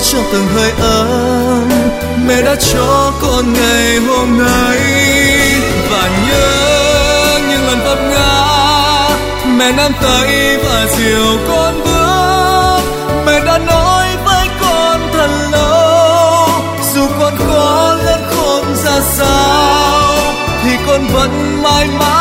cho từng hơi ấm mẹ đã cho con ngày hôm nay. Và nhớ những lần vấp ngã, mẹ nắm tay và dìu con bước. Mẹ đã nói với con thật lâu, dù con có lớn khôn ra sao thì con vẫn mãi mãi